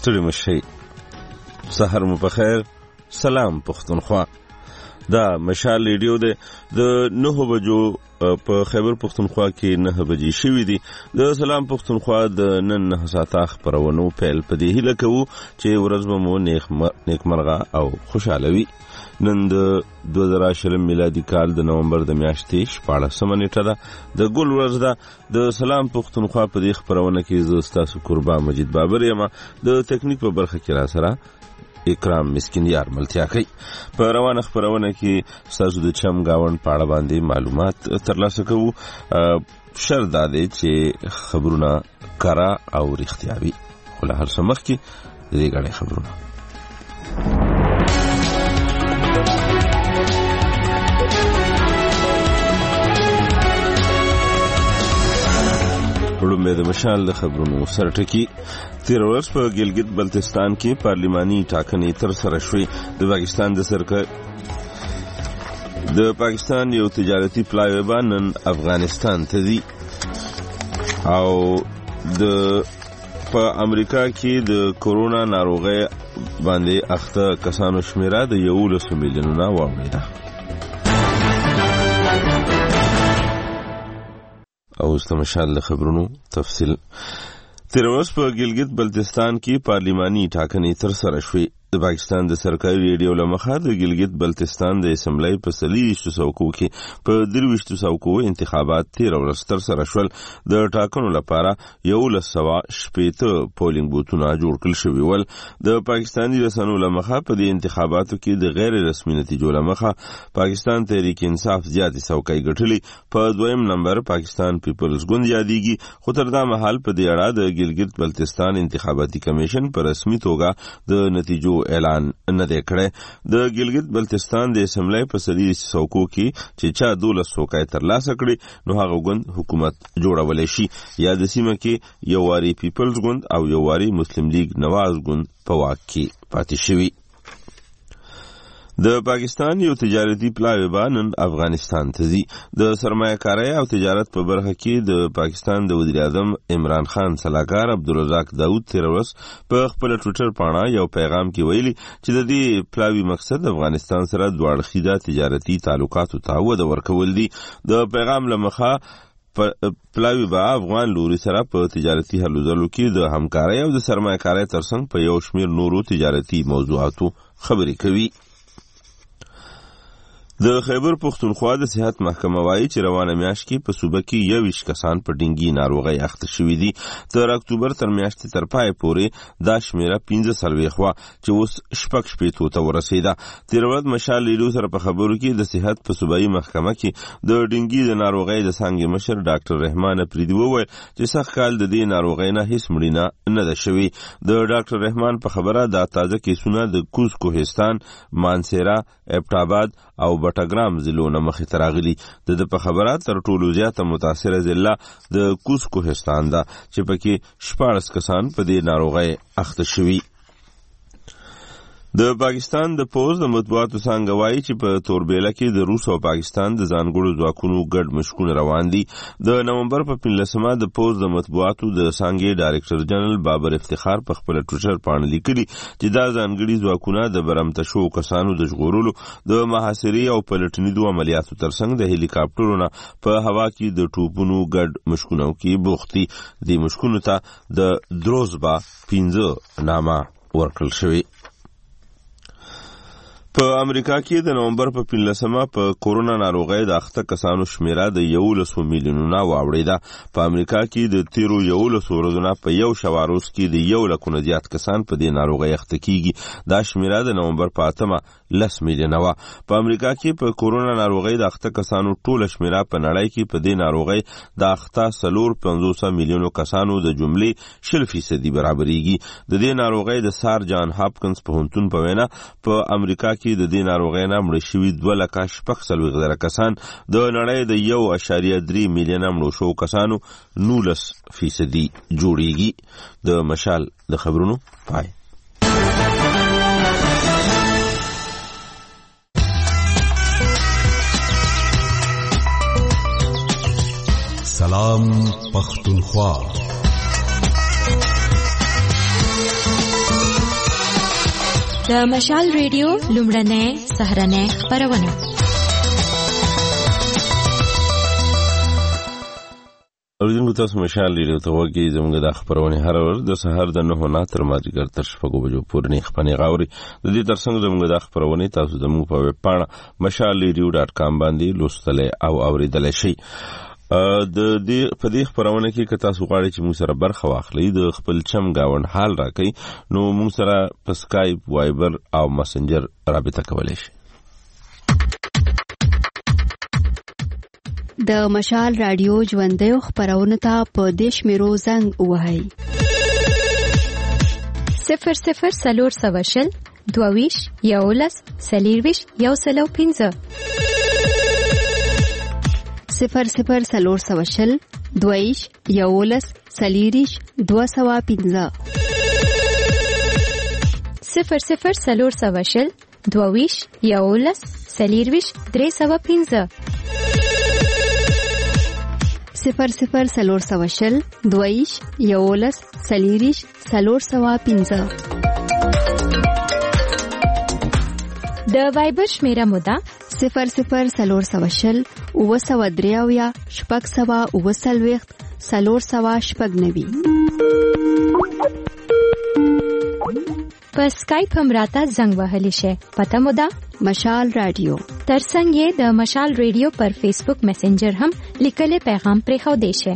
ستړي مشي سحر مو بخیر. سلام پښتونخوا. دا مشال ریډیو د 9 بجو په خیبر پښتونخوا کې 9 بجې شوې دي. د سلام پښتونخوا د نن 9 ساعته خبرونو پیل په دې هیله کوو چې ورځ به مو نیکمرغه او خوشاله وي. نن د 2020 میلادي کال د نومبر د میاشتې 14 نیټه ده. د ګل ورځ ده. د سلام پښتونخوا په دې خبرونه کې زه ستاسو قربان مجید بابر یم. د تکنیک په برخه کې را سره اکرام مسکین یار ملتیا کوي. په روانه خبرونه کې ستاسو د چم گاوند پاړه باندې معلومات ترلاسه کوو. شرط دا دی چې خبرونه کارا او رښتیا وي. خو له هر څه مخکې د دې غړي خبرونه وړومبې د مشال د خبرونو سرټکی. تیر ورځ په ګلګت بلتستان کې پارلماني ټاکنې ترسره شوې. د پاکستان یو تجارتي پلایوي نن افغانستان ته ځي او په امریکا کې د کورونا ناروغي باندې اخته کسانو شمیره د 11 میلیونونه واوړه. او استمشال خبرونو تفصیل. تیر ورځ په ګلګت بلتستان کې پارلماني ټاکنې ترسره شوې. د پاکستان د سرکاري ریډیو له مخه د ګلګت بلتستان د اسمبلی په 23 څوکو کې په 23 څوکو انتخابات تیر ورځ ترسره شول. د ټاکنو لپاره 1180 پولینګ بوتونه جوړ کړل شوي ول. د پاکستاني رسنیو له مخه په دې انتخاباتو کې د غیر رسمي نتیجو له مخه پاکستان تحریک انصاف زیاتې څوکۍ ګټلې. په دویم نمبر پاکستان پیپلز ګوند یادېږي. خو تر دا مهال په دې اړه د ګلګت بلتستان انتخاباتي کمیشن په رسمي توګه د نتیجو اعلان نه دی کړی. د ګلګت بلتستان د اسمبلی په 23 څوکو کې چې چا 12 څوکۍ ترلاسه کړي نو هغه ګوند حکومت جوړولی شي. یا د سیمه کې یو واري پیپلز ګوند او یو واري مسلم لیگ نواز ګوند په واک کې پاتې شوي. د پاکستان یو تجارتي پلایوي نن افغانستان ته ځي. د سرمایه‌کارۍ او تجارت په برخه کې د پاکستان د وزیر اعظم عمران خان سلاکار عبدالرزاق داود تیر ورځ په خپل ټویټر باندې یو پیغام کې ویلي چې د دې پلاوي مقصد افغانستان سره دوه اړخیزه تجارتي تعلقاتو ته وده ورکول دي. د پیغام لمخه پلاوی با افغان لوري سره په تجارتي هلو ځلو کې د همکارۍ او د سرمایه‌کارۍ ترڅنګ په یو شمېر نورو تجارتي موضوعاتو خبرې کوي. د خیبر پښتونخوا د صحت محکمه وایي چې روانه میاشت کې په صوبه کې 21 کسان په ډینګي ناروغۍ اخته شوي دي. تر اکتوبر تر میاشتې تر پای پورې دا شمیره 15 خوا چې اوس 6 ته ورسېده. تیر ورځ مشال ریډیو سره په خبرو کې د صحت په صوبایي محکمه کې د ډینګي د ناروغۍ د څانګې مشر ډاکټر رحمان افریدي وویل چې سخت کال د دې ناروغۍ نه هیڅ مړینه نه ده شوې. د ډاکټر رحمان په خبره دا تازه کیسونه د کوز کوهستان، مانسیرا، ابټاباد او بټګرام ضلعو نه مخې ته راغلي. د په خبره تر ټولو زیاته متاثره ضلع د کوز کوهستان ده چې پکې 14 کسان په دې ناروغۍ اخته شوي. د پاکستان د پوز د مطبوعاتو څنګه وایي چې په توربېله کې د روس او پاکستان د ځانګړو ځواکونو ګډ مشکونه روان دي. د نومبر په 15 د پوز د مطبوعاتو د څنګه ډایرکټر جنرال بابر افتخار په خپل ټویټر باندې لیکلي چې دا ځانګړي ځواکونه د برمته شو کسانو د ژغورلو، د محاصرې او پلټنیدو عملیاتو ترڅنګ د هلیکاپټرونو نه په هوا کې د ټوپونو ګډ مشکونو کې بوختي. د مشکونو ته د دروزبا 15 نامه ورکړل شوی. په امریکا کې د نومبر په 15 په کورونا ناروغۍ د اخته کسانو شمیره د 11 میلیونونه واوړېده. په امریکا کې د تیرو 11 ورځو په یو شواروز کې د 1 لک زیات کسان په دې ناروغۍ اخته کیږي. دا شمیره د نومبر په 8 10 میلیونه و. په امریکا کې په کورونا ناروغۍ د اخته کسانو ټوله شمیره په نړۍ کې په دې ناروغۍ د اخته 450 میلیونو کسانو د جملې 0% برابرېږي. د دې ناروغۍ د سار جان هاپکنز پوهنتون په وینا په امریکا کې د دې ناروغۍ نه مړ شوي 2,40,000 کسان د نړۍ د 1.3 میلیونه مړو شوو کسانو 19% جوړیږي. د مشال د خبرونو پای. سلام پښتونخوا. د مشال ریډیو لومړنۍ سهارنۍ خپرونه. اوریدونکو تاسو مشال ریډیو ته وګورئ. زموږ د خبرونه هر ورځ د سهار د 9 نه تر مازیګر تر 6 بجو پورې نه خپنې غاوري. د دې ترڅنګ زموږ د خبرونه تاسو زموږ په ویب پاڼه mashalradio.com باندې لوستل او اوریدل شئ. د دې په دې خبرونه کې که تاسو غواړئ چې موږ سره برخه واخلئ د خپل چم گاوند حال راکړئ نو موږ سره په سکایپ، وایبر او مسنجر رابطه کولای شئ. د مشال رادیو ژوندۍ خبرونه ته په دیش میرو زنګ وهاي 00 سلور سواشل دوویش یولس سلیرویش یوسلو 00 سلور سواشل دویش یولس سلیریش 215 00 سلور سواشل دوویش یولس سلیرویش 315 00 سلور سواشل دویش یولس سلیریش 315 د وایبر شمیره موده 00 سلور سواشل وسودریاویا شپږ سوا وسلويخت سلور سوا شپږ نوي. په سکایپ هم راته زنګ وهلی شي. پته موده مشال رادیو. ترڅنګ یې د مشال ریډیو پر فیسبوک میسنجر هم لیکل پیغام پرېښو دی شي.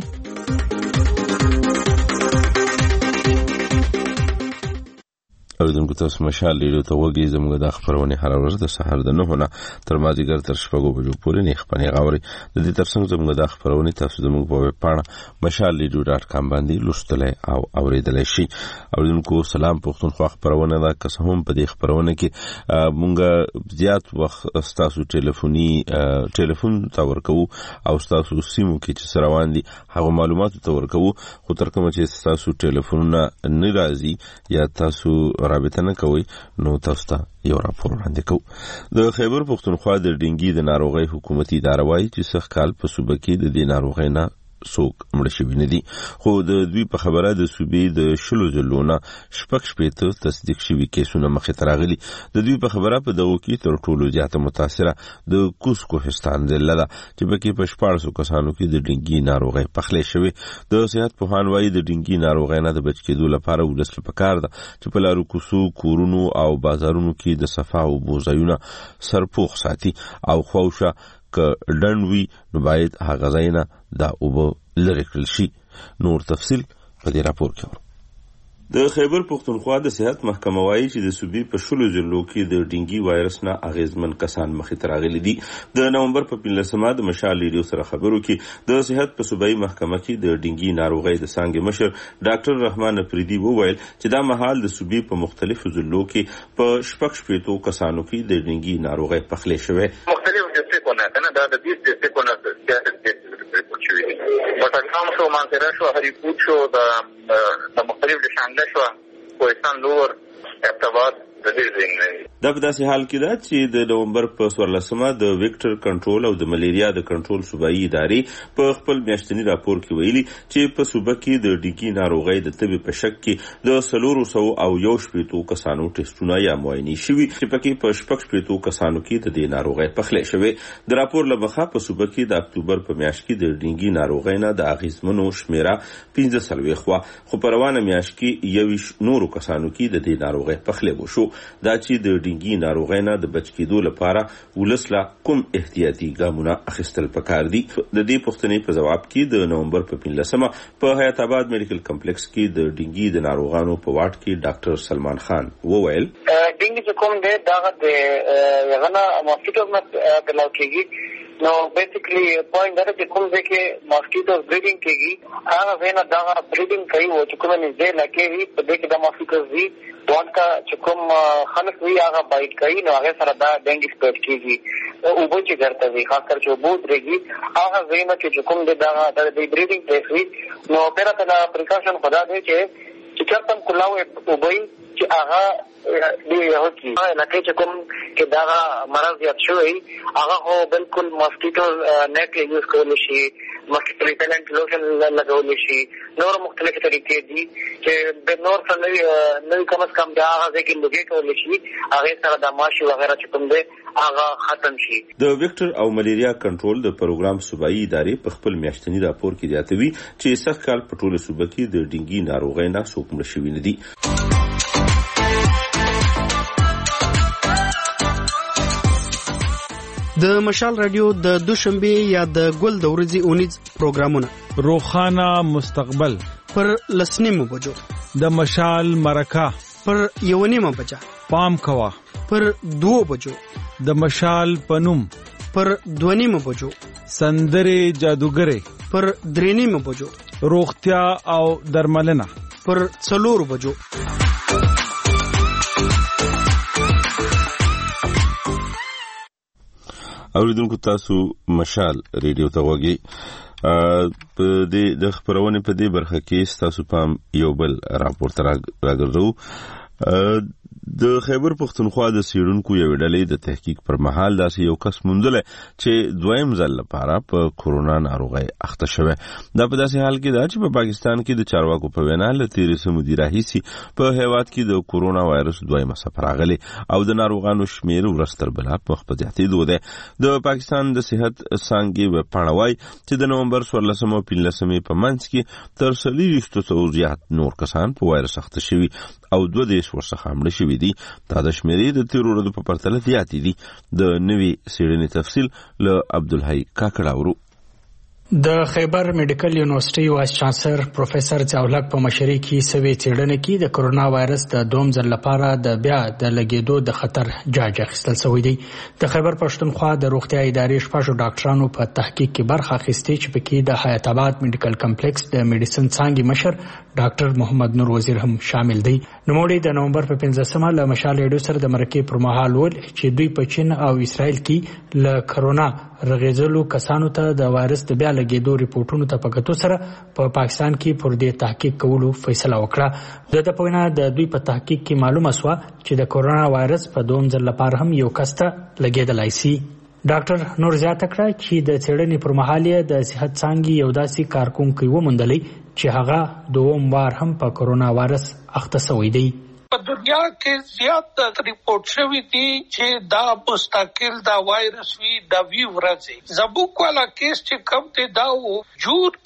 اوریدونکو تاسو مشال ریډیو ته وګورئ. زموږ د خبرونه هر ورځ د سهار د 9 نه تر مازیګر تر 6 بجو پورې نه خپنې غاوري. د دې ترڅنګ زموږ د خبرونه تاسو زموږ په ویب پاڼه mashalradio.com باندې لوستل او اوریدل شئ. اوریدونکو سلام پښتونخوا خبرونه دا که هم په دې خبرونه کې مونږ زیات وخت تاسو ټلیفون ته ورکو او تاسو سیمو کې چې روان دي هغه معلومات ته ورکو. خو تر کومه چې تاسو ټلیفونونه نه راځي یا تاسو رابطه نه کوي نو تاسو ته یو راپور وړاندې کوو. د خیبر پښتونخوا د ډینګي د ناروغي حکومتي اداره وايي چې سخت کال په صوبه کې د دې ناروغي نه څوک مړ شوي نه دي. خو د دوی په خبره د صوبې د شلو ځلونه شپږ تصدیق شوي کیسونه مخې ته راغلي. د دوی په خبره په دغو کې تر ټولو زیاته متاثره د کوز کوهستان ضلع ده چې پکې په 1400 کسانو کې د ډینګي ناروغي پخلی شوې. د صحت پوهان وايي د ډینګي ناروغي نه د بچ کېدو لپاره ولس پکار ده چې په لارو کوڅو، کورونو او بازارونو کې د صفا او بوزایونه سرپوخ ساتي او خوښه که ډنوي نو باید هغه ځایونه دا اوبه لري کړل شي. نور تفصیل په دې راپور کې. د خیبر پښتونخوا د صحت محکمه وايي چې د صوبې په شلو ضلعو کې د ډینګي وایرس نه اغیزمن کسان مخې ته راغلي دي. د نومبر په 15مه د مشال ریډیو سره خبرو کې د صحت په صوبایي محکمه کې د ډینګي ناروغي د څانګې مشر ډاکټر رحمان افریدي وویل چې دا مهال د صوبې په مختلفو ضلعو کې په 14 کسانو کې د ډینګي ناروغي پخلی شوې. مختلف ډسټریکونه کنه دا د 20 ډسټریکونه بټګرام شو، مانسره شو، هریپور شو، د مختلف د شانګله شو، کوهستان لور، ابتاباد د دې ځای. دا په داسې حال کې ده چې د نومبر په 14مه د ویکټر کنټرول او د ملیریا د کنټرول صوبایي ادارې په خپل میاشتنی راپور کې ویلي چې په صوبه کې د ډینګي ناروغي د طبي په شک کې د 411 کسانو ټیسټونه یا معاینې شوي چې پکې په 14 کسانو کې د دې ناروغي پخلی شوې. د راپور له مخه په صوبه کې د اکتوبر په میاشت کې د ډینګي ناروغي نه د اغیزمنو شمیره 15 خو په روانه میاشت کې 21 نورو کسانو کې د دې ناروغي پخلی وشو. دا چې د ډینګي ناروغي نه د بچ کېدو لپاره ولسله کوم احتیاطي ګامونه اخیستل پکار دي. د دې پوښتنې په جواب کې د نومبر په 15مه په حیات آباد میډیکل کمپلیکس کې د ډینګي د ناروغانو په واټ کې ډاکټر سلمان خان وویل ډینګي چې کوم دی دا د یغنا ماسکیټو نه بلاو کېږي. نو بیسیکلی پوینټ دا چې کوم ځای کې ماسکیټوز بریډینګ کېږي هغه ځای نه دا بریډینګ کوي او چې کوم نږدې لکه وي په دې کې د ماسکیټوز وي وانکا چې کوم خلک وي هغه بایټ کوي نو هغه سره دا ډینګي سپریډ کېږي. اوبه چې ګرته وي خاص کر چې اوبه درېږي هغه ځای نه چې کوم دی دا د بریډینګ پلیس وي نو پیره ته پریکاشن خدا دی چې چرته کلاوي اوبه چې هغه دی هوکي لکه چې کوم کې دا مرض زیات شوی هغه هو بالکل ماسکیټو نیټ یوز کول شي مخکې ریپیلنټ لوشن لګولی شي. نور مختلفې طریقې دي چې د نور څه نوي کم از کم د هغه ځای کې لوګې کولی شي، هغې سره د ماشي وغیره چې کوم دی هغه ختم شي. د ویکټر او ملیریا کنټرول د پروګرام صوبایي ادارې په خپل میاشتني راپور کې زیاتوي چې سږ کال په ټوله صوبه کې د ډینګي ناروغۍ نه څوک مړه شوي نه دي. د مشال رادیو د دوشنبه یا د ګل د ورځې اونیز پروګرامونه روخانه مستقبل پر لسنیمو بجو، د مشال مرکه پر 1:30 بجا، پام کوا پر 2 بجو، د مشال پنوم پر 2:30 بجو، سندره جادوګره پر 3:30 بجو، روغتیا او درملنه پر 4 بجو. اوریدونکو تاسو مشال ریډیو ته وګورئ. په دې د خبرونې په دې برخه کې تاسو پام یو بل راپورټ راګرځو. د خیبر پختونخوا د سیړونکو یو ډلې د تحقیق پر مهال داسې یو کس موندل چې دویم ځل لپاره په کورونا ناروغي اخته شوی. دا په داسې حال کې دا چې په پاکستان کې د چارواکو په وینا له 13 مودي راهیسي په هیواد کې د کورونا وایرس دویمه څپه راغلي او د ناروغانو شمیر ورستر بل په خپلتي ده. د پاکستان د صحت څانګې په پړاوای چې د نومبر 14 او 15 په منځ کې تر 300 زیات نور کسان په وایرس اخته شوي او 2 ورڅخه مړه شوي دي. دا د شمیرې د تیر ورځو په پرتله زیاتې دي. د نوي څېړنې تفصیل له عبدالحی کاکړ اورو. د خیبر میډیکل یونیورسيټي وایس چانسلر پروفیسور ضیاءالحق په مشرۍ کې سوي څېړنه کې د کورونا وایرس د دوم ځل لپاره د بیا د لګیدو د خطر جاج اخیستل شوی دی. د خیبر پښتونخوا د روغتیا ادارې شپږ ډاکټرانو په تحقیق کې برخه اخیستې چې پکې د حیات آباد میډیکل کمپلیکس د میډیسن څانګې مشر ډاکټر محمد نور وزیر هم شامل دی. نوموړي د نومبر په 15مه له مشال ریډیو سره د مرکې پر مهال ول چې دوی په چین او اسرائیل کې له کورونا رغېدلو کسانو ته د وایرس د بیا لګیدو ریپورتونو ته په کتو سره په پاکستان کې پر دې تحقیق کولو فیصله وکړه. د په وینا د دوی په تحقیق کې معلومه شوه چې د کورونا وایرس په دوم ځل لپاره هم یو کس ته لګیدلای شي. ډاکټر نور زیاته کړه چې د څېړنې پر مهال د صحت څانګې یو داسې کارکونکی وموندلی چې هغه دوم وار هم په کورونا وایرس اخته شوی دی. په دنیا کې زیات ریپورت شوی دي چې دا مستقل دا وایرس وی د وی ورځي زبوک والا کیس چې کم ته دا و جوړ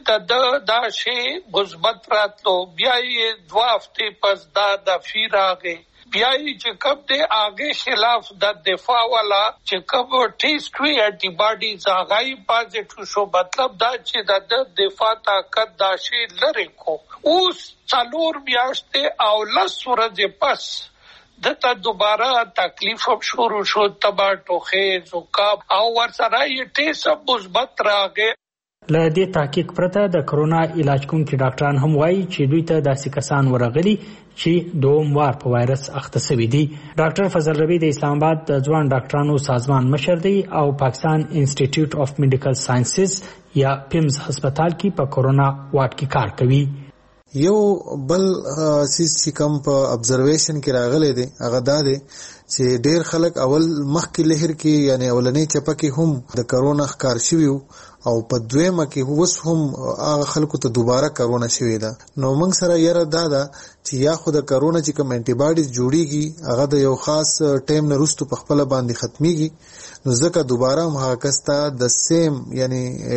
کې دا شی مثبت راتلو بیا یې 2 هفته پس دا د فیراغه بیا چې کم ته آگے خلاف د دفاع والا چې کم ټیسټ وی انټي باډیز هغه پازیټیو شو مطلب دا چې د دفاع طاقت دا شی لري کو اوس 4 میاشتې او 10 ورځې پس دته دوباره تکلیف شروع شو تبا ټوخه زکام او ورسره یې ټیسټ مثبت راغی. له دې تحقیق پرته د کرونا علاج کوونکي ډاکټران هم وایي چې دوی ته داسې کسان ورغلي چې دوم وار په وایرس اخته شوي دي. ډاکټر فضل ربی د اسلام آباد د ځوان ډاکټرانو سازمان مشر دی او پاکستان انسټیټیوټ اف میډیکل ساينسز یا پیمز هسپتال کې په کورونا وارډ کې کار کوي. یو بل سیس چې کوم په ابزرویشن کې راغلی دی هغه دا دی چې ډیر خلک اول مخکې لهر کې یعنی اولنې چپه کې هم د کرونا ښکار شوي او په دویمه کې اوس هم هغه خلکو ته دوباره کرونا شوې ده. نو موږ سره یره دا ده چې یا خو د کرونا چې کوم انټي باډیز جوړیږي هغه د یو خاص ټایم نه وروسته په خپل باندې ختميږي نو ځکه دوباره هم هغه کستا د سیم یعنی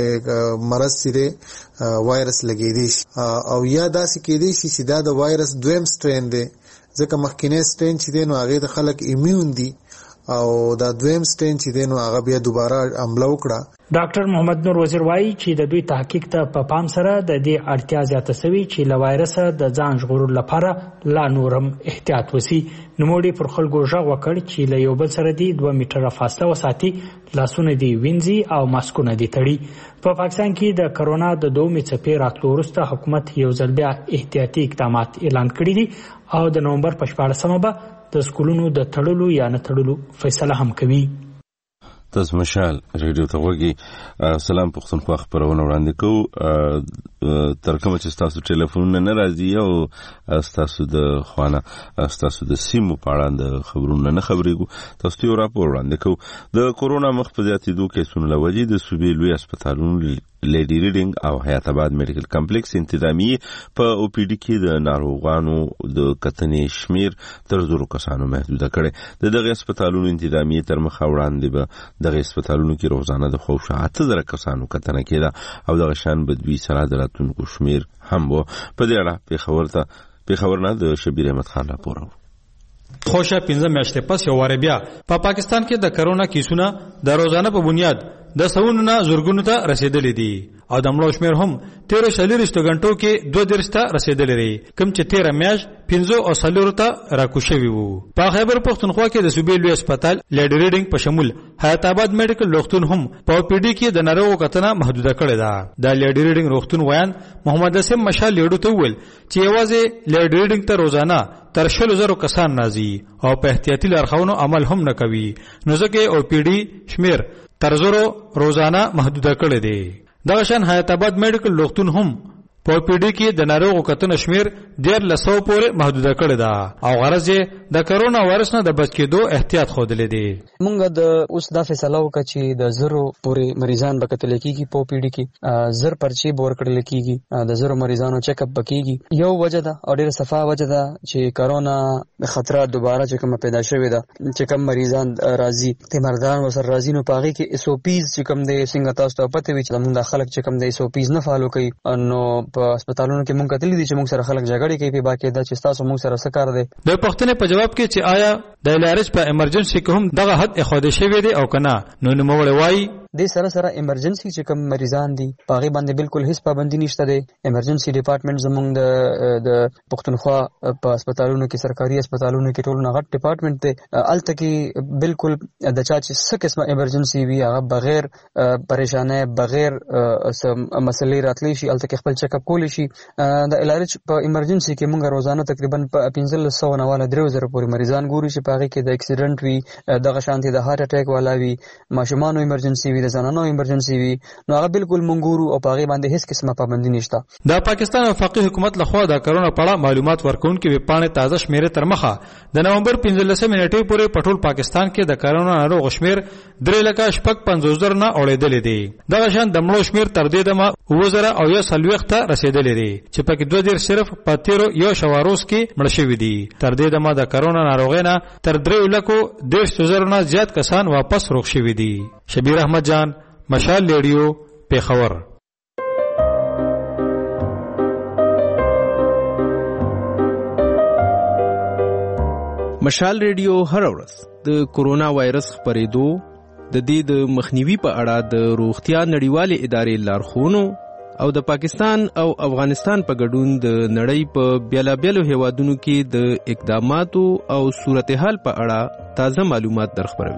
مرض سره وایرس لګیدي او یا داسې کېدي چې دا د وایرس دویم سټرین دی ځکه مخکینی سټرین چې دی نو هغه د خلک ایمیون دي او دا دویم سټرین چې دی نو هغه بیا دوباره حمله وکړه. ډاکټر محمد نور وزیر وایي چې د دوی تحقیق ته په پام سره د دې اړتیا زیاته شوې چې له وایرس د ځان ژغورلو لپاره لا نورم احتیاط وسی. نوموړي پر خلکو غږ وکړ چې له یو بل سره دی 2 میټره فاصله وساتي، لاسونه دی وینځي او ماسکونه دی تړي. په پاکستان کې د کرونا د دومې څپې راتلو وروسته حکومت یو ځل بیا احتیاطي اقدامات اعلان کړي دي او د نومبر په 14مه به د سکولونو د تړلو یا نه تړلو فیصله هم کوي. تاسو مشال ریډیو ته وګورئ. سلام پښتونخوا خبرونه وړاندې کوو. تر کومه چې تاسو ټلیفونونه نه راځي او تاسو د خوانه تاسو د سیمو په اړه د خبرونه نه خبرېږو تاسو ته راپور وړاندې کوو. د کورونا مخ په زیاتېدو کیسونو له وجې د صوبې لوی هسپتالونو لیډي ریډینګ او حیات آباد میډیکل کمپلیکس انتظامیه په او پی ډي کې د ناروغانو د کتنې شمیر تر 100 کسانو محدود کړي. دغه هسپتالونو انتظامیه تر مخ وړاندې به دغه هسپتالونو کې روزانه د خو 7,000 کسانو کتنه کېده او دغه شان بدوی سره دراتونکو شمیر هم وو. په دې اړه پیښور نه د شبیر احمد خان راپور. خوشا 15 میاشتې پس یو واره بیا په پاکستان کې د کرونا کیسونه د روزانه په بنیاد د سونو نه زورګونو ته رسیدلې دي او د مړو شمیر هم 13 غنټو کې 2 ته رسیدلې لري کوم چې 13 میاش 15 او 4 ته راکوشوي وو. په خیبر پختونخوا کې د صوبې لوی هسپتال لیډي ریډینګ په شمول حیات آباد میډیکل روغتون هم په پی ډي کې د ناروغو کتنه محدوده کړې ده. د لیډي ریډینګ روغتون ویان محمد اسم مشال لیډو ته ویل چې یوازې لیډي ریډینګ ته روزانه تر 100,000 کسان نازي او په احتیاطي لارښوونو عمل هم نه کوي نو ځکه او پی ډي شمیر تر 100 روزانه محدوده کړی دی. دغه شان حیات آباد میډیکل روغتون هم په پی ډي کې د ناروغو کتنه شمیر 1,000 پورې محدوده کړی ده او غرض یې د کرونا وایرس نه د بچ کېدو احتیاط خوده دي. مونږ د اوس دا فیصله وکړه چې د 0 پورې مریضان به کتل کېږي په پی ډي کې 0 پرچی بور کړل کېږي د 0 مریضانو چیک اپ بکېږي. یو وجه ده او ډېر صفه وجه ده چې کرونا خطر دوباره چې کوم پیدا شوې ده چې کوم مریضان راځي ته مردان وسر راځي نو پاغي کې اس او پیز چې کوم د څنګه تاسو ته پته وي چې موږ د خلک چې کوم د اس او پیز نه فالو کوي نو په هسپتالونو کې مونږ کتلې دي چې مونږ سره خلک جګړې کوي په باقاعده چې تاسو مونږ سره څه کار دی. د پښتنې په جواب کې چې آیا د علاج په ایمرجنسي کې هم دغه حد اخاده شوی دی او کنه نو نوموړی وایي د سره ایمرجنسي چې کوم مریضان دي پاغي باندې بالکل هیڅ پابندي نشته دی. ایمرجنسي ډپارټمنټ زمونږ د پښتونخوا په هسپتالونو کې سرکاري هسپتالونو کې ټول نه غټ ډپارټمنټ دی الته کې بالکل د چا چې څه قسمه ایمرجنسي وي هغه بغیر پریشانه بغیر مسلې راتلی شي الته کې خپل چیک اپ کولی شي. د علاج په ایمرجنسي کې مونږ روزانه تقریبا 1500 نه والا 3000 پورې مریضان ګوري چې پاغي کې د اکسیډنټ وي دغه شانتي د هارت اٹیک والا وي ماشومان ایمرجنسي وي د زنانو ایمرجنسي وي نو هغه بالکل منګورو او پاغي باندې هیڅ قسمه پابندي نشته. د پاکستان وفاقي حکومت لخوا د کرونا په اړه معلومات ورکونکي ویبپاڼې تازه شمیره تر مخه د نومبر 15 نیټې پورې په ټول پاکستان کې د کرونا ناروغ شمیر 3,55,000 نه اوریدلې دي. دغه شان د مړو شمیر تر دې دمه 2,040 ته رسیدلې دي چې پکې 2 صرف په 13 شواروز کې مړ شوي دي. تر دې دمه د کرونا ناروغۍ نه تر 3,10,000 نه زیات کسان واپس روغ شوي دي. شبیر احمد جان مشال ریډیو پیښور. مشال ریډیو هر ورځ د کورونا وایرس خپرېدو د دې د مخنیوي په اړه د روغتیا نړیوالې ادارې لارښوونو او د پاکستان او افغانستان په ګډون د نړۍ په بیلابیلو هیوادونو کې د اقداماتو او صورتحال په اړه تازه معلومات درخبروي.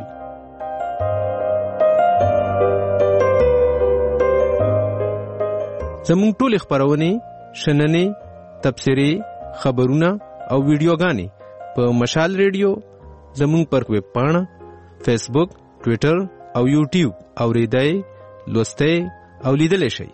زموږ ټول خبرونه شننې تبصرې خبرونه او ویډیوګانې په مشال ریډیو زموږ پر ویب پاڼه فیسبوک ټویټر او یوټیوب اوریدای لوستئ او لیدلای شئ.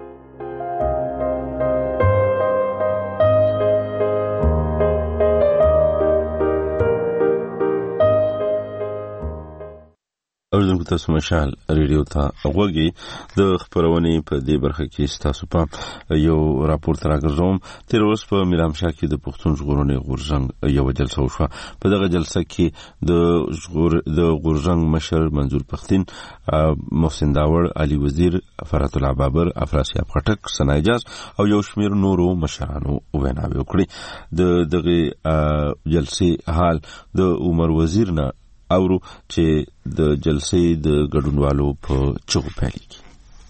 اوریدونکو تاسو مشال ریډیو ته غوږی د خبرونې په دې برخه کې تاسو په یو راپور تر راګرځوم. تیر ورځ په میرامشاه کې د پښتون ژغورنې غورځنګ یو جلسه وشوه. په دغه جلسه کې د غورځنګ مشر منظور پښتين محسن داوړ علي وزیر فرات الله بابر افراسیاب خټک سنایجاز او یو شمیر نورو مشرانو ویناوي وکړي. دغه جلسې حال د عمر وزیر نه اورو چې د جلسې د ګډونوالو په چغو پیلېږي.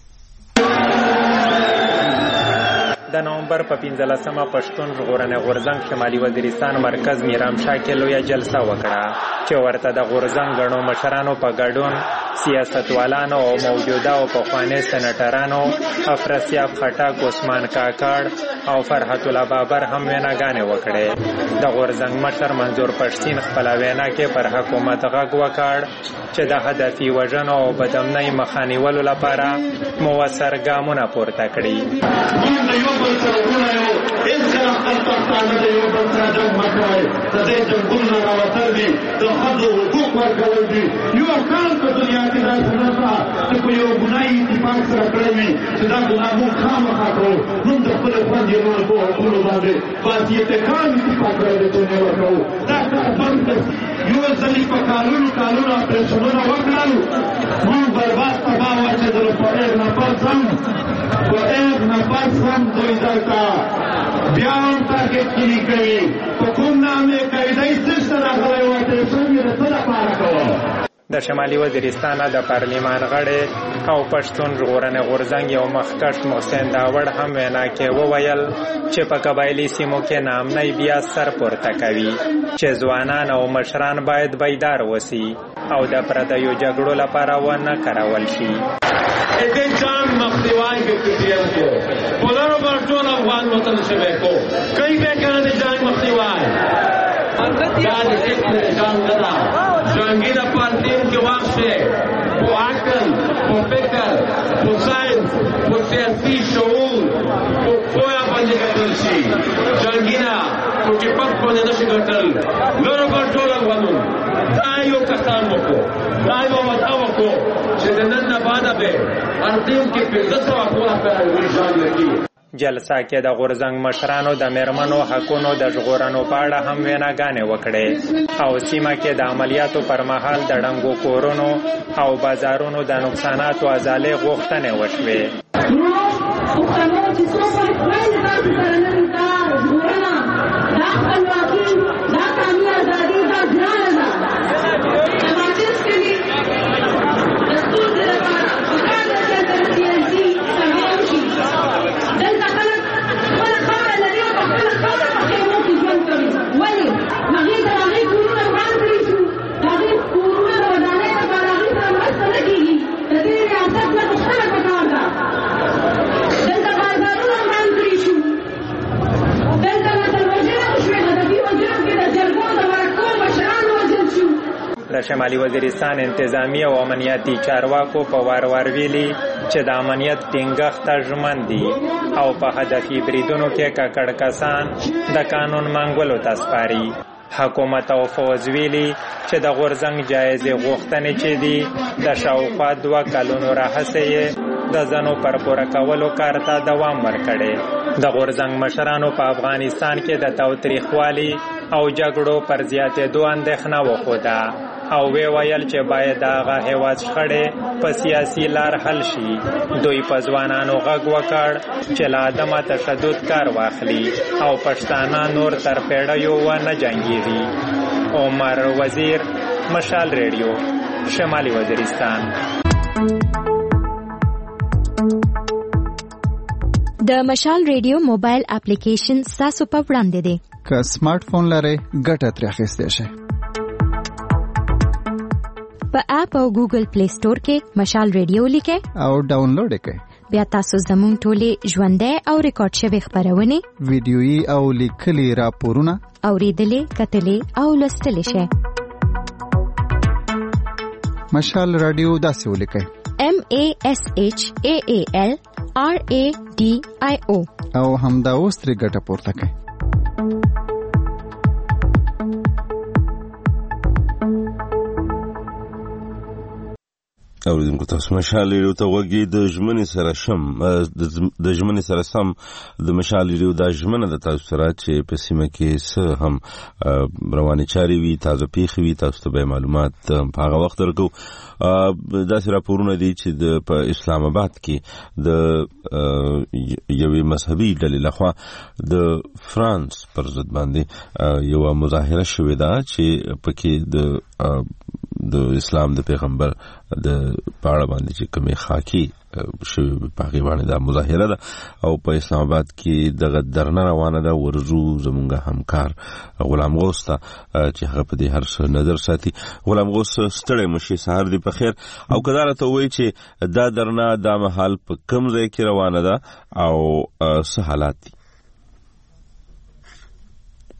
د نومبر په 15مه پښتون ژغورنې غورځنګ شمالي وزیرستان مرکز میرامشاه کې لویه جلسه وکړه چې ورته د غورځنګ ګڼو مشرانو په ګډون سیاستوالانو او موجوده او پخواني سېنیټرانو افراسیاب خټک عثمان کاکړ او فرحت الله بابر هم ویناګانې وکړې. د غورځنګ مشر منظور پښتين خپل وینا کې پر حکومت غږ وکړ چې د هدفي وژنو او بدامنۍ مخه نیولو لپاره موثر ګامونه پورته کړي. یو کال په دنیا کې دا څنګه چې یو یو ګناه اتفاق سره کړی وي چې دا ګناه موږ خامخا کوو موږ د خپل خوند یې نور په حقونو باندې باید اتفاق کړی دی چې نه ورکوو دا کار بند کړ یو ځلې په کالونو اپریشنونه وکړل موږ برباد تباه واچېدلو په ایک نفس هم دوی دلته بیا هم تارګېټ کلي کوي په کوم نامې قاعدې سیسته راغلی و اپریشن یې د څه لپاره کوه د شمالي وزیرستان د پارلیمان غړی او پښتون ژغورنې غورځنګ یو مخکښ محسن داوړ هم وینا کې وویل چې په قبایلي سیمو کې ناامنۍ بیا سر پورته کوي چې ځوانان او مشران باید بیدار وسی او د پردیو جګړو لپاره ونه کارول شي. د جنگ مخنیوی به کیږي بولانو پر ټول افغان وطن شوه کو کوي به کنه د جنگ مخنیوی دا د جنگ دا جنگي د پارتیم کې واښه په عقل په فکر په ساينس په سیاسي شعور په پوهه باندې ګټل شي جنگینا په چې پټ باندې نشي ګټل نور پر ټول افغانو دا یو کسان وکړو دا یو وتا وکړو چې د نن نه بعد به ارتیم کې په دغه واقعه په ځان لګي. جلسه کې د غورځنګ مشرانو د میرمنو حقونو د ژغورنو په اړه هم ویناګانې وکړې او سیمه کې د عملیاتو پر مهال د ړنګو کورونو او بازارونو د نقصاناتو ازالې غوښتنې وشوې. د شمالي وزیرستان انتظامی او امنیتي چارواکو په وار ویلي چې د امنیت ټینګښت ته ژمن دي او په هدفي بریدونو کې ککړ کسان د قانون منګولو ته سپاري. حکومت او فوز ویلي چې د غورځنګ جایزې غوښتنې چې دي د شاوخوا 2 کلونو راهیسې یې د ځنو پر پوره کولو کار ته دوام ورکړی. د غورځنګ مشرانو په افغانستان کې د تاوتریخوالي او جګړو پر زیاتېدو اندېښنه وښوده او ویل چې باید هغه هېواد شخړې په سیاسي لار حل شي. دوی په ځوانانو غږ وکړ چې له عدمه تشدد کار واخلي او پښتانه نور تر پیړیو ونه جنګېږي. عمر وزیر، مشال ریډیو، شمالي وزیرستان. د مشال ریډیو موبایل اپلیکیشن تاسو په وړاندې دی. که سمارټ فون لرئ ګټه ترې اخیستی شئ. په اپ او ګوګل پلی سٹور کې مشال ریډیو لیکئ او ډاونلوډ یې کړئ. بیا تاسو زموږ ټولې ژوندۍ او ریکارډ شوې خپرونې، ویډیويي او لیکلي راپورونه اوریدلې، کتلې او لوستلې شئ. مشال رادیو داسې ولیکئ: MASHAALRADIO او همدا اوس ترې ګټه پورته کړئ. اوریدونکو تاسو مشال ریډیو ته وګورئ. د ژمنې سره سم د مشال ریډیو د ژمنه د تاسو سره چې په سیمه کې څه هم رواني چاري وي، تازه پیښې وي، تاسو ته به معلومات په هغه وخت درکو. داسې راپورونه دي چې په اسلام آباد کې د یوې مذهبي ډلې لخوا د فرانس پر ضد باندې یو مظاهره شوې ده چې پکې د اسلام د پیغمبر د پاړه باندې چې کومه خاکی شوی په هغه باندې دا مظاهره ده او په اسلام آباد کې دغه درنه روانه ده. ورزو زمونږ همکار غلام غوث ته چې هغه په دې هر څه نظر ساتي. غلام غوث ستړی مشي، سهار دی په خیر. او کداله ته وایي چې دا درنه دا محل په کوم ځای کې روانه ده او څه حالات دي.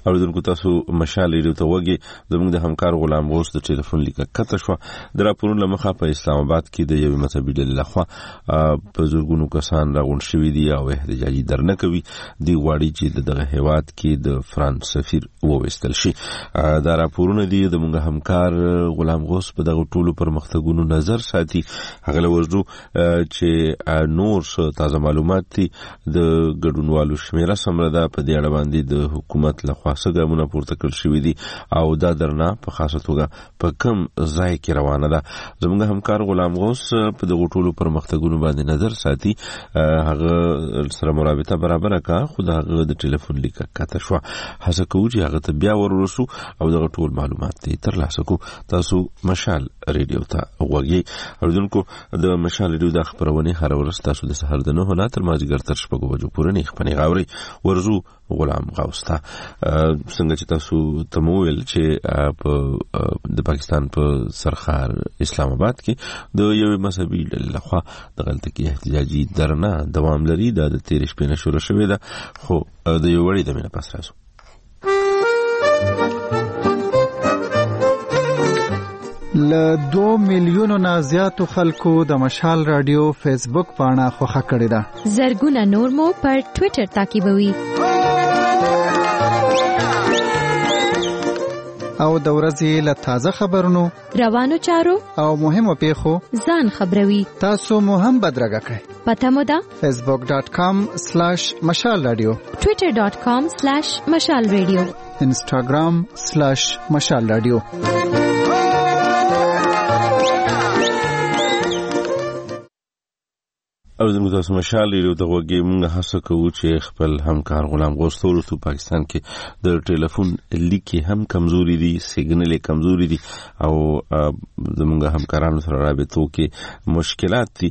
اوریدونکو تاسو مشال ریډیو ته وګورئ. زموږ د همکار غلام غوث د ټلیفون لیکه کته شو. د راپورونو لمخه په اسلام آباد کې د یوې مذهبي ډلې لخوا په زورګونو کسان راغونډ شوي دي او احتجاجي درنه کوي. دی غواړي چې دغه هیواد کې د فرانس سفیر وویستل شي. دا راپورونه دي د موږ همکار غلام غوث په دغه ټولو پرمختګونو نظر ساتي. هغه ورځو چې نور تازه معلومات دي د ګډونوالو شمیره سمره ده په دې اړه باندې د حکومت لخوا څه ګامونه پورته کړل شوي دي او دا درنه په خاصه توګه په کوم ځای کې روانه ده. زموږ همکار غلام غوث په دغه ټولو پرمختګونو باندې نظر ساتي. هغه سره مرابطه برابر کا خو هغه د ټلیفون لیکه کته شو. هڅه کوو چې هغه ته بیا ورسو او دغه ټول معلومات ترلاسه کو. تاسو مشال ریډیو ته وګورئ. اوریدونکو د مشال ریډیو د خبرونه هر ورځ تاسو د سحر د 9 نه تر مازیګر تر شپږ بجو پورې نه خپنې غاوري ورزو غلام غوث ته. څنګه چې تاسو تمویل چې د پاکستان په سرخار اسلام آباد کې د یو مذهبي ډلې لخوا د غلطي احتجاجي درنه دوام لري. دا د 13 شپې نه شروع شوې ده خو د یو وړي د مینه پس راځو. ل 2 میلیونو نه زیاتو خلکو د مشال رادیو فیسبوک پاڼه خوښه کړې ده. زرګونه نور مو پر ټوئیټر تعقیبوي او د ورځې له تازه خبرونو روانو چارو او مهمو پیښو ځان خبروي. تاسو مو هم بدرګه کړئ. پته مو ده facebook.com/مشال رادیو، twitter.com/مشال رادیو، instagram/مشال رادیو. او د تاسو مشال ریډیو ته وګورئ. موږ هڅه کوو چې خپل همکار غلام غوث ته پاکستان کې د ټلیفون لیکي هم کمزوري دي، سیګنل کمزوري دي او زموږ همکارانو سره رابطو کې مشکلات دي.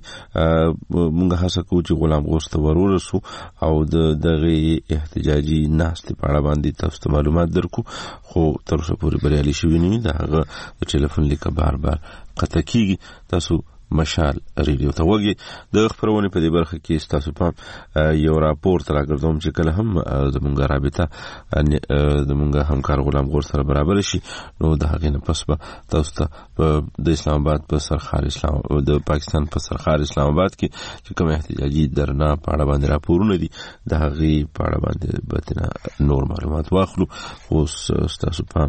موږ هڅه کوو چې غلام غوث ته ورسو او دغه احتجاجي ناستې په اړه باندې تاسو ته معلومات درکو. خو تر اوسه پورې بریالي شوي نه دي. هغه د ټلیفون لیکه بار بار قطع کیږي. تاسو مشال ریډیو ته وګورئ. د خبرونه په دې برخه کې تاسو په یو راپورټ راګرځوم چې کله هم زموږ رابطه زموږ همکار غلام غوث سره برابر شي نو د هغې نه پس به تاسو ته د اسلام آباد په سرخار اسلام د پاکستان په سرخار اسلام آباد کې چې کوم احتجاجي درنه په اړه باندې راپورونه دي د هغې په اړه باندې به نور معلومات واخلو. اوس تاسو په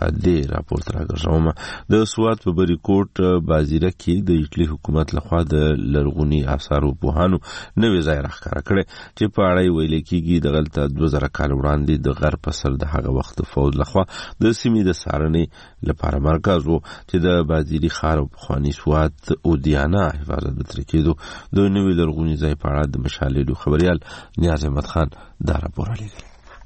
دې راپورټ راګرځوم. د سوات په بریکوټ بازیره کې د حکومت لخوا د لرغونی آثارو پوهانو نوې ځای راښکاره کړی چې په اړه ویل کېږي د غلطه 2000 کال وړاندې د غرب په سر د هغه وخت فوج لخوا د سیمې د څارنې لپاره مرکز و چې د بازیري ښار او پخواني سوات اودیانه حفاظت به ترې کېدو. د نوې لرغوني ځای په اړه د مشال ریډیو خبریال نیاز احمد خان دا راپور رالیږلی.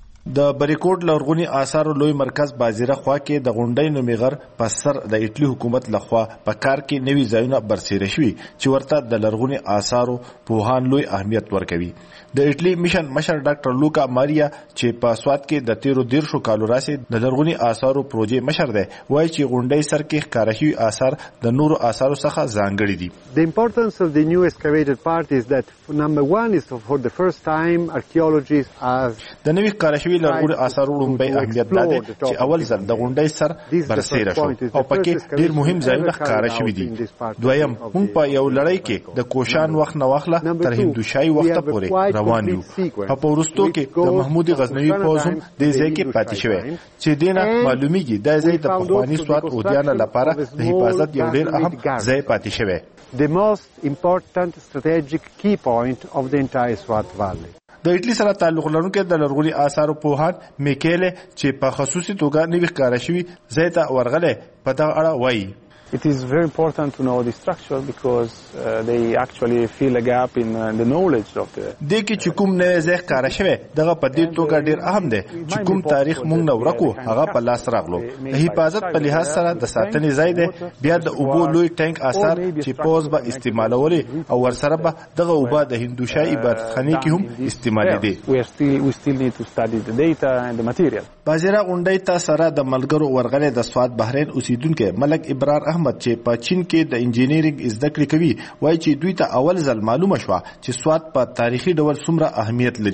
د بریکوټ لرغونی آثارو لوی مرکز بازیره خوا کې د غونډۍ نومیغر په سر د ایټلی حکومت لخوا په کار کې نوي ځایونه برسېره شوي چې ورته د لرغوني آثارو پوهان لوی اهمیت ورکوي. د ایټلی میشن مشر ډاکټر لوکا ماریا چې په سوات کې د 13 کالو راځي د لرغوني آثارو پروژې مشر دی وایي چې غونډۍ سر کې ښکاره شوي آثار د نورو آثارو څخه ځانګړي دي. The importance of the new excavated part is that number one is for the first time archaeologists have د نوي ښکاره لرغوني آثارو لومبۍ اهمیت دا دی چې اول ځل د غونډۍ سر برسېره شو او پکې ډېر مهم ځایونه ښکاره شوي دي. دویم موږ په یو لړۍ کې د کوشان وخت نه واخله تر هندوشاهي وخته پورې روان یو. په وروستو کې د محمود غزنوي پوځ هم دې ځای کې پاتې شوی چې دینه معلومیږي دا ځای د پخواني سوات اودیانه لپاره د حفاظت یو ډېر اهم ځای پاتې شوی. The most important strategic key point of the entire Swat Valley. د ایټلی سره تعلق لرونکي د لرغوني آثارو پوهان میکیل چې په خصوصي توګه نوي ښکاره شوي ځای ته ورغلی په دغه اړه وایي. It is very important to know the structure because they actually fill a gap in the knowledge of the. د کی چې کوم نه ځای ښکاره شوی دغه په دې توګه ډیر اهم دی چې کوم تاریخ مونږ نه ورکو هغه په لاس راغلو. د حفاظت په لحاظ سره د ساتنې ځای دی. بیا د اوبو لوی ټانک آثار چې پوز به استعمالولي او ورسره به دغه اوبه د هندوشاهي عبادتخانې کې هم استعمالي دي. We still need to study the data and the material. بازیره غونډۍ ته سره د ملګرو ورغلې د سوات بحرین اوسیدونکو ملک ابرار احمد چې په چین کې د انجینیرینګ زده کړې کوي وایي چې دوی ته اول ځل معلومه شوه چې سوات په تاریخي ډول څومره اهمیت لري.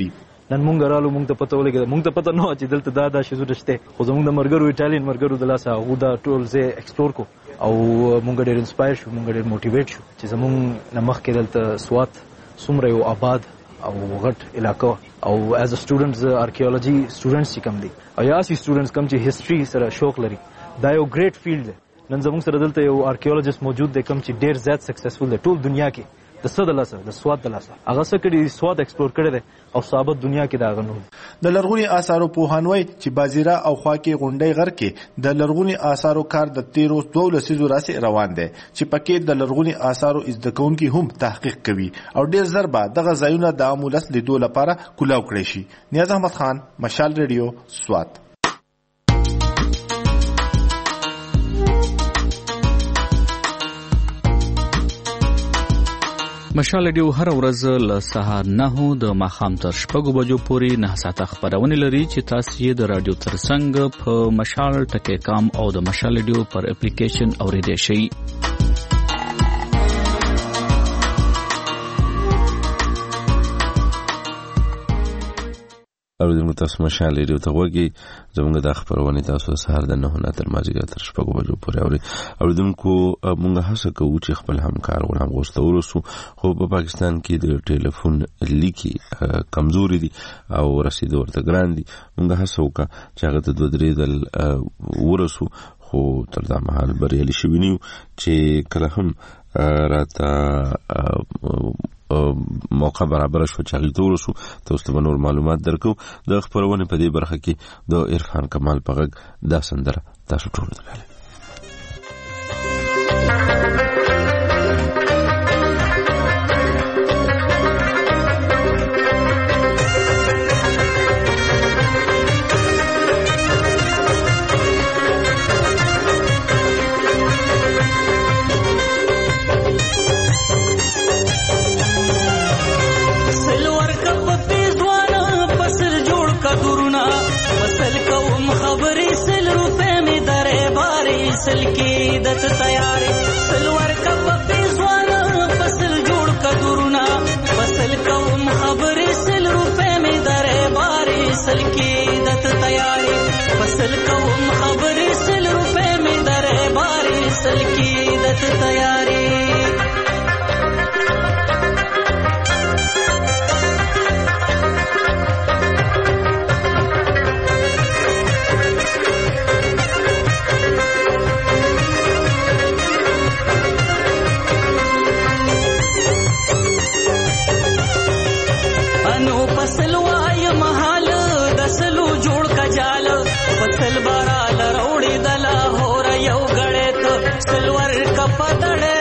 نن مونږ رالو مونږ ته پته ولګېده مونږ ته پته نه وه چې دلته دا شیزونه شته خو زمونږ د ملګرو ایټالین ملګرو د لاسه هغو دا ټول ځای ایکسپلور کو او مونږ ډېر انسپایر شو مونږ ډېر موټیویټ شو چې زمونږ نه مخکې دلته سوات څومره یو آباد او غټ علاقه او ایز ا سټوډنټ آرکیولوژي سټوډنټس چې کم دي او یا سی سټوډنټس کم چې هیستوري سره شوق لري دا یو ګریټ فیلډ دی نن زموږ سره دلته یو آرکیولوژیست موجود دی کم چې ډېر زیات سکسسفل دی ټول دنیا کې د څه د لاسه د سوات د لاسه هغه څه کړي سوات ایکسپلور کړی دی او ثابت دنیا کې د هغه نوم د لرغوني آثارو پوهانوي چې بازیره او خوا کې غونډۍ غر کې د لرغوني آثارو کار د 13 لسیزو راځي روان دی چې پکې د لرغوني آثارو زده کوونکي هم تحقیق کوي او ډېر زر به دغه ځایونه د عمومي لیدو لپاره کولاو کړی شي. نیاز احمد خان، مشال ریډیو، سوات. مشال ریډیو هر ورځ له سهار 9 د ماښام تر 6 بجو پورې 9 ساعته خبرونه لري چې تاسو یې د رادیو ترڅنګ په مشال ټکی کام او د مشال ریډیو پر اپلیکیشن اوریدئ شئ. اوریدونکو تاسو مشال ریډیو ته وګورئ. زموږ د خبرونه تاسو سهار د 9 تر مازیګر تر 6 بجو پورې اوري. اوریدونکو موږ هڅه کوو چې خپل همکار غوړم غوښته ورسو خو په پاکستان کې د ټلیفون لیکي کمزوري دي او رسیدو ورته ګران دي. موږ هڅه وکړه چې هغه ته 2-3 ځل ورسو خو تر دا مهال بریالي شوي نه یو چې کله هم راته موقع برابر شو چې هغې ته ورسو. تاسو ته به نور معلومات درکو. د خپرونې په دې برخه کې د عرفان کمال په غږ دا سندره تاسو ټولو ته ویلې. فصل کی دت تیاری سلور کا پیزوانا فصل جوړ کا دورنا فصل کوم خبر سل روپے میں درے باری سل کی دت تیاری فصل کوم خبر سل روپے میں درے باری سل کی دت تیاری فصل بارا لروڑی دلا ہو رہی ہو گڑے تو سلور کا پتڑے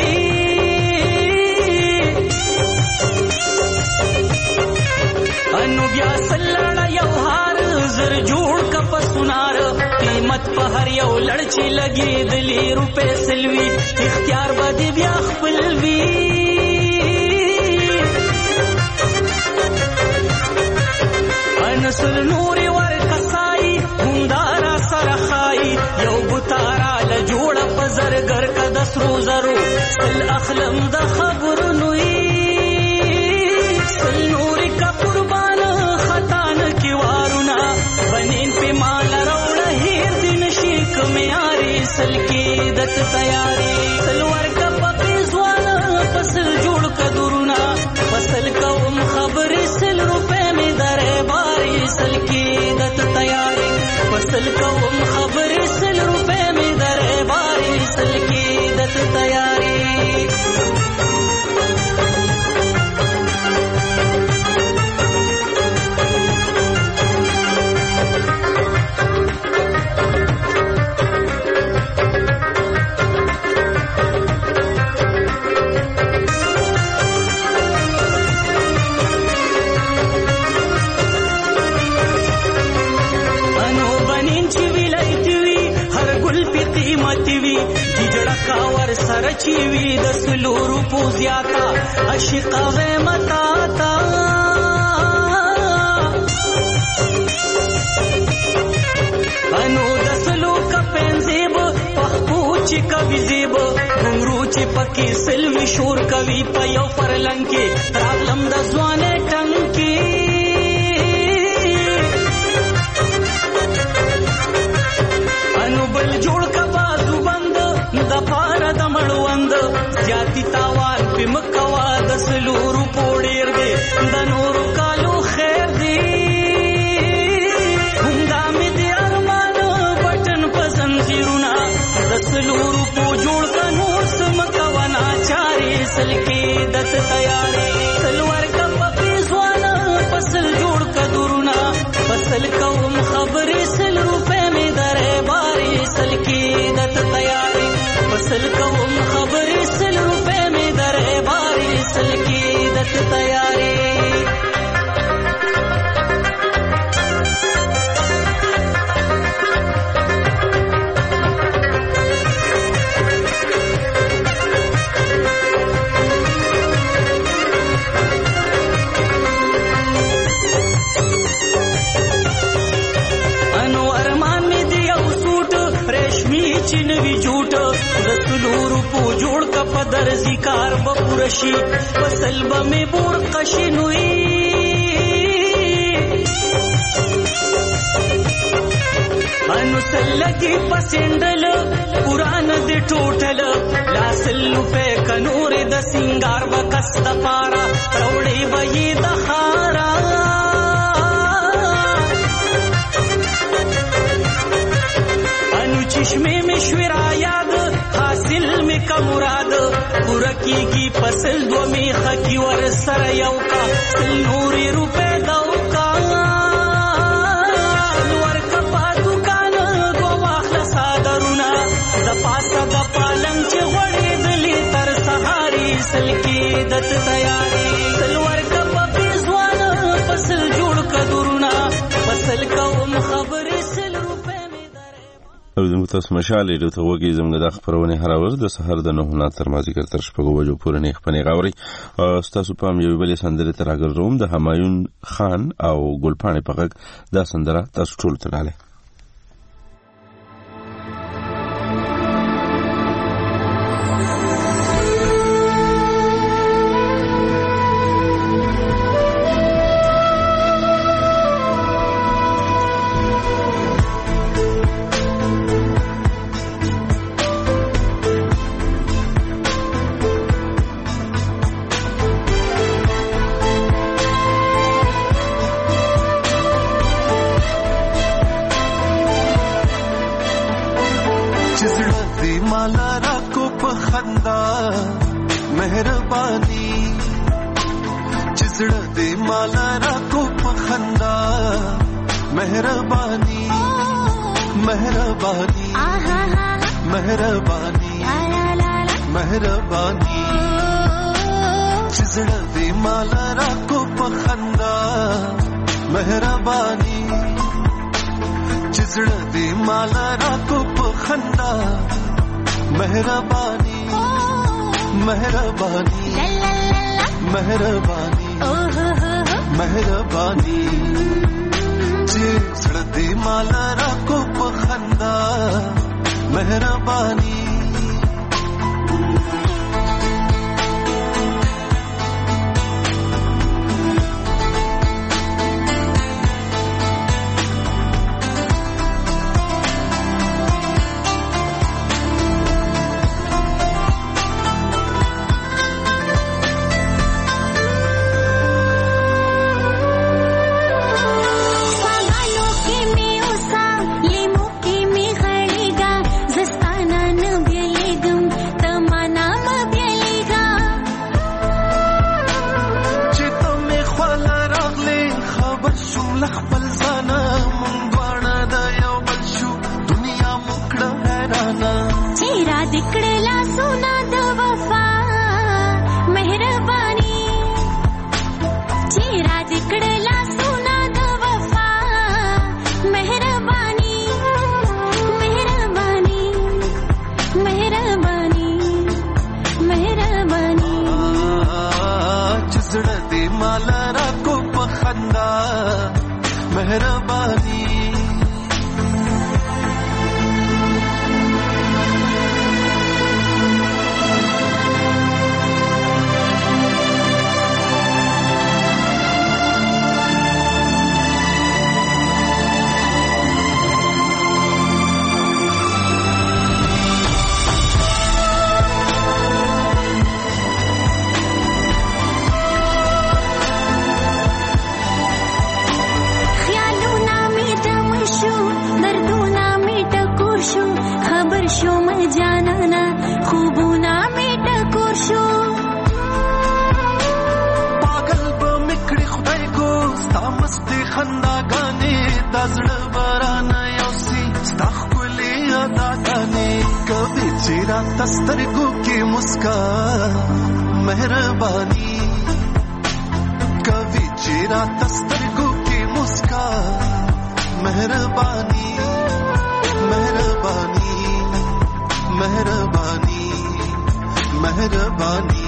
انو بیا سلڑا یو ہار زر جوڑ کا پسنار قیمت پہر یو لڑچی لگی دلی روپے سلوی اختیار بدی بیا خپلوی انسل نوری ور کسائی مندارا سرخائی یو بطارا لجوڑ پزرگر کا دسرو زرو سل اخلم دا خبر نوی سل نوری کا قربان خطان کی وارونا بنین پی مال روڑا ہیر دن شیک میاری سل کی دت تیاری سلور کا پپی زوانا فصل جوڑ کا درونا فصل کا ام خبر سل روپے میں درے باری سل کی دت تیاری فصل کا ام خبر سل روپے میں درے باری سل کی دت تیاری کاور سرچی وی د سلورو پوزیاتا عشق غیمتا تا انو د سلو کا پنزیب پخپوچ کوي زیب غمروچ پکی سلوی شور کوي په یو پرلنګ کې راغلم د ځوانه ټنګ کې بل جوړ کا بازو بند د پار د مړوند زیاتی تاوان په مکوا د سلورو پوډیر دی د نورو کالو خیر دی همدا می دی ارمان بٹن پسند زیرونا د سلورو پو جوړ کا نور سمکوا ناچاري سلکی دت تیارې سلور کا پپی ځوان فصل جوړ کا دورنا فصل کوم خبرې سل روپے می درې باري سلکی دت تیارې فصل کوم خبرې سل روپے می درې باري سلکی دت تیارې چنوی جوټ د سلورو پو جوړ کا پدرزی کار بپورشی فصل بمې بور قشنوی انو سلګي پسندل قران دې ټوټل لاسلو په کنور د سنگار وکس د پارا روړې وې د خارا چشمے میں شورا یاد حاصل میں کا مراد پورا کی فصل دو میں خکی ور سر یو کا سل نوری روپے دو کا ور کا پا دکان دو واخلا صادرونا د پاسا د پالنګ چې وړې دلی تر سهاري سلکی دت تیاری سلور کا په ځوان فصل جوړ کا درونا فصل کوم خبرې سل روپے او د متاسم مشال له توګه زموږ د خبرونه هر ورځ د سحر د 9 تر مازیګر تر شپږو بجو پورې نه خپنې غاوري او تاسو په یو بل سندره تر اگر روم د همایون خان او ګلپانې په غږ دا سندره تاسو ټول تلاله زمانہ خوبونه می ټکور شو پاگل به میکړي خدای کو ستا مستي خنداګانې د زړه بارانه یو سي ستا ښکلې اداګانې کبي چې راته سترګو کې مسکا مهرباني کبي چې راته سترګو کې مسکا مهرباني مهرباني مهرباني مهرباني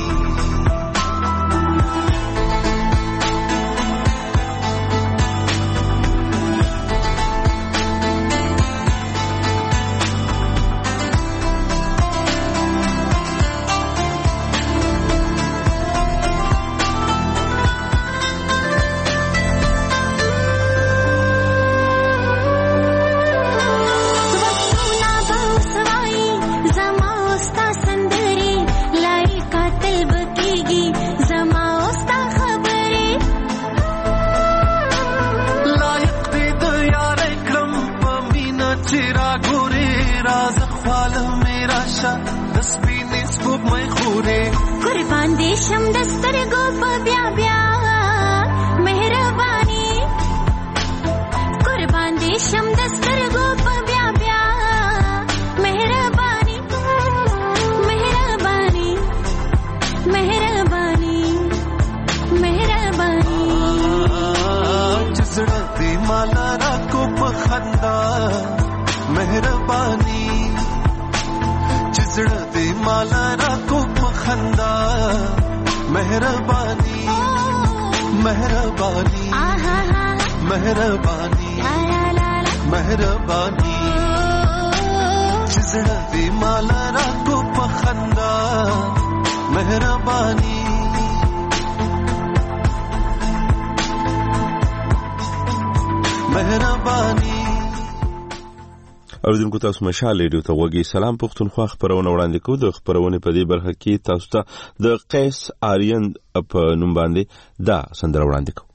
قربان دې شم د سترګو په بیا بیا مهرباني قربان دې شم د سترګو په بیا بیا مهرباني مهرباني مهرباني مهرباني جزړه دې مال را کو په خندا مهرباني جزړه دې مال را کو خندا مهرباني مهرباني مهرباني مهرباني چزړه دې مال را کو په خندا مهرباني مهرباني اوریدونکو تاسو مشال ریډیو ته وګورئ. سلام پښتونخوا خبرونه وړاندې کوو. د خبرونه په دې برخه کې تاسو ته د قیس آریان په نوم باندې دا سندره وړاندې کوو.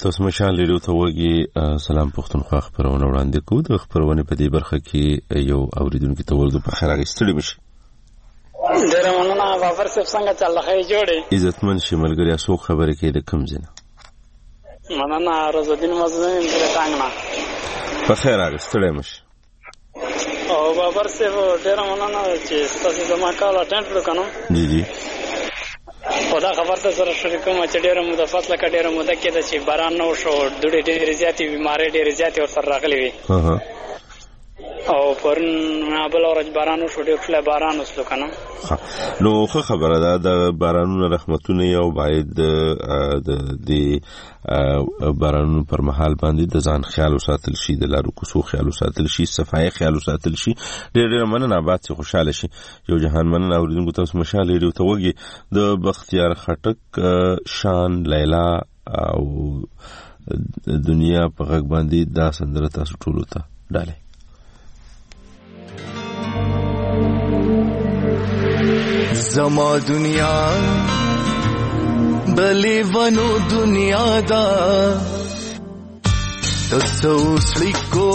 تاسو مشال ریډیو ته وګي سلام پښتونخوا خبرونه وړاندې کوو. د خبرونه په دې برخه کې یو اوریدونکو ته ورته په خیر غوښتل بشي. ډېر مننه بابر صاحب څنګه چل راخې جوړې عزتمن شملګری اسو خبره کې د کم ځنه مننه رزدین مزین در څنګه په خیر غوښتل مشي. او بابر صاحب ډېر مننه چې تاسو زما کال اټینډ وکړم. جی خدا خبر ته سره شریکوم چې ډېر موده فاصله کې ډېر موده کې د چې باران نو شو ډېرې زیاتې بیماری ډېرې زیاتې ور سره راغلي وي او پرن بل ورځ باران شو ډېر خله باران وسلو کنه. نو خو خبره ده د بارانونو رحمتونه یو باید د بارانونو پر مهال باندې د ځان خیال وساتل شي، د لارو کوڅو خیال وساتل شي، صفای خیال وساتل شي. ډېر مننه آباد چې خوشاله شي. یو جهان مننه اوریدونکو تاسو مشال ریډیو ته وګي د بختیار خټک شان لیلا او دنیا په غږ باندې دا سندره تاسو ټول ته ډاله. زما دنیا بلی ونو دنیا دا تسو سلیکو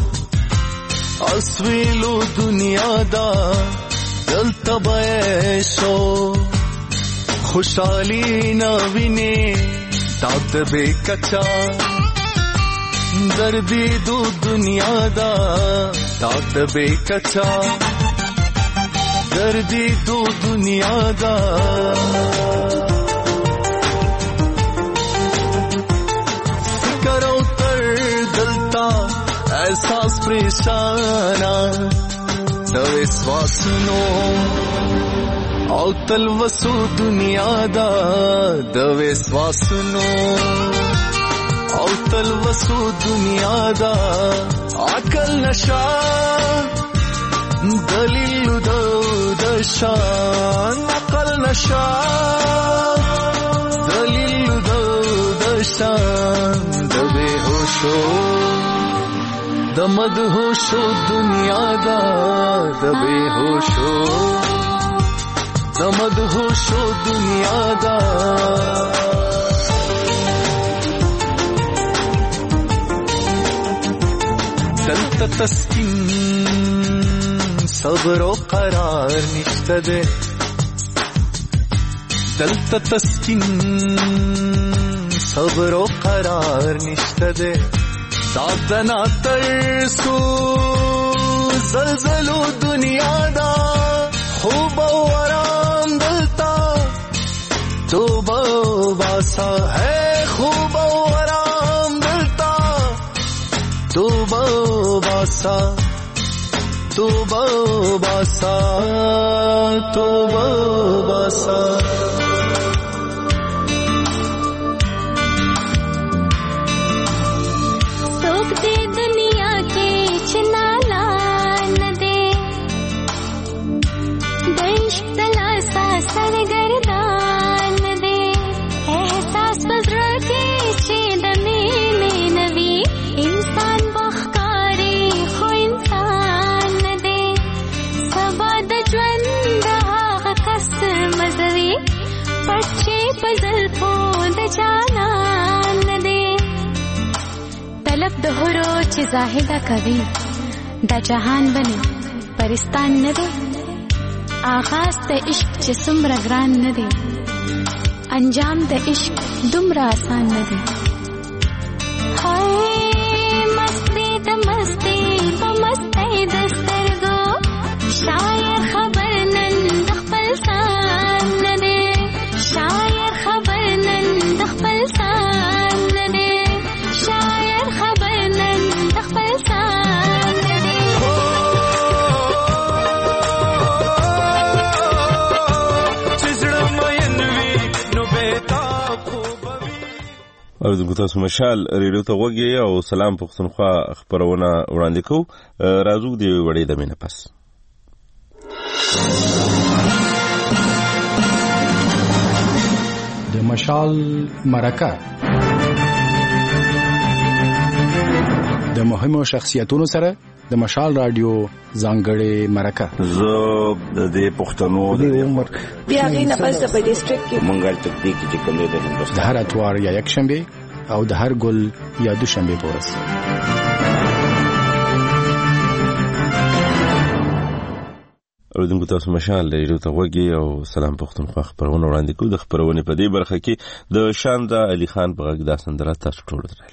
اسویلو دنیا دا دلتا بیشو خوشحالی نوینی داد بے کچا دردی دو دنیا دا داد بے کچا دردی دو دنیا دا فکر او تر دلتا احساس پریشانا دو اسواسنو او تلوسو دنیا دا دو اسواسنو او تلوسو دنیا دا عقل نشا دلیل دو دشان عقل نشا دلیل دو دشان دبے ہوشو دمد ہوشو دنیا دا دبے ہوشو دمد ہوشو دنیا دا دلتا تسکین صبر و قرار نشته ده دلتا تسکین صبر و قرار نشته ده دادنا ترسو زلزلو دنیا دا خوب و آرام دلتا توبہ باسا ہے خوب و آرام دلتا توبہ باسا توبہ باسا توبہ باسا سوک دے دنیا کے چنالا نہ دے دعشق تلاسا سرگردان دے احساس بزرگ کے چید میں نوی انسان بخکاری خو انسان دے سبا د ژوند هغه کس مزوي پچې پزل په د جانان دے طلب د هرو چې زاهده کوي د جهان بني پرستان نه دے آغاز د عشق چې څومره ګران نه دے انجام د عشق دومره آسان نه دے هاي مستی د مستی په مستی د سترګو شاعر خبر نن د خپل ځان نه دی شاعر خبر نن د خپل ځان نه دی شاعر خبر نن د خپل ځان نه دی چې زړه مین وي نو بېتاب خوب وي. اوریدونکو تاسو مشال ریډیو ته وګي او سلام پښتونخوا خبرونه وړاندې کوو. راځو د وړې د مینه پس د مشال مرکه د مهمو شخصیتونو سره د مشال رادیو ځانګړې مرکه زه د دې پښتنو د عمر بیا غي نه پس په ډیسټریکټ کې منګل تکنیک چې کومه ده د هر اتوار یا یک شنبه او د هر ګل یا دوشنبه پورس. اوریدونکو تاسو مشال ریډیو ته وګورئ او سلام پښتونخوا خبرونه وړاندې کوو. د خبرونې په دې برخه کې د شاندا علي خان په غږ د سندره تاسو ټول درلې.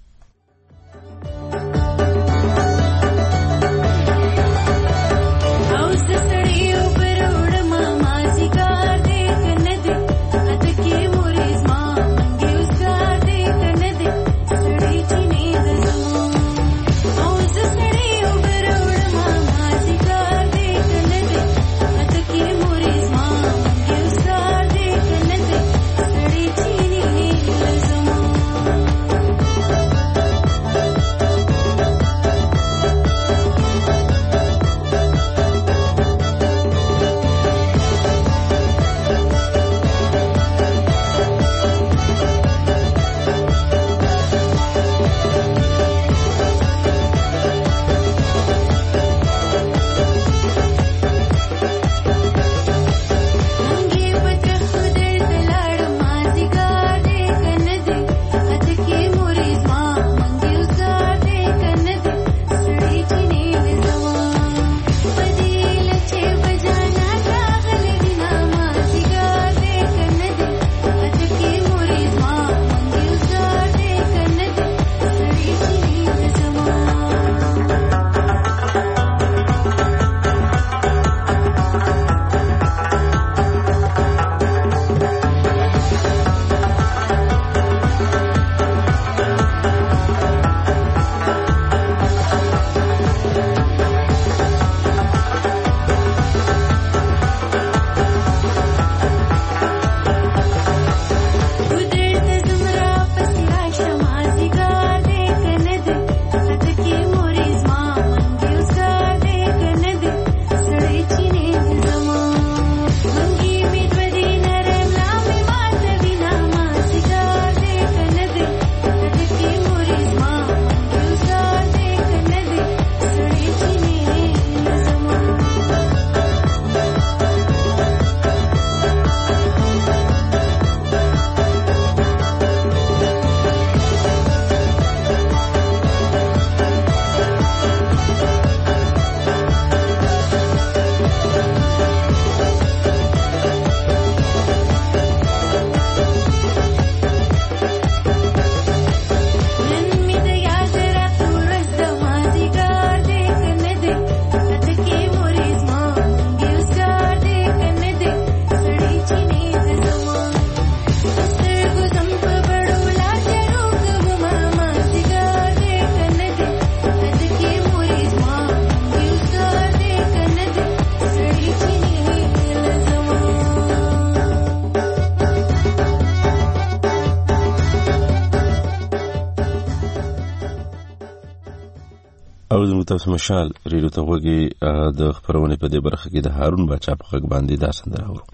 تاسو مشال ریډیو ته وګورئ. د خبرونه په دې برخه کې د هارون باچا په غږ باندې دا سندره اورو.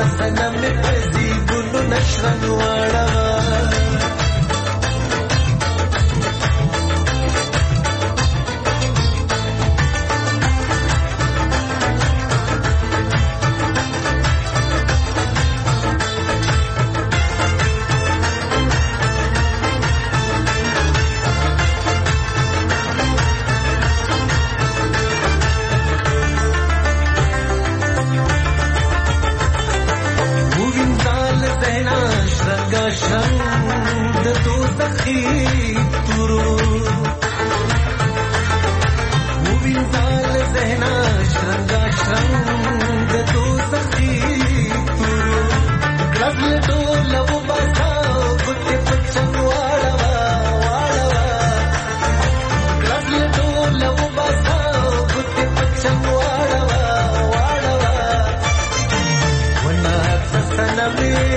سنم پزی ګلو نشرن واړه Be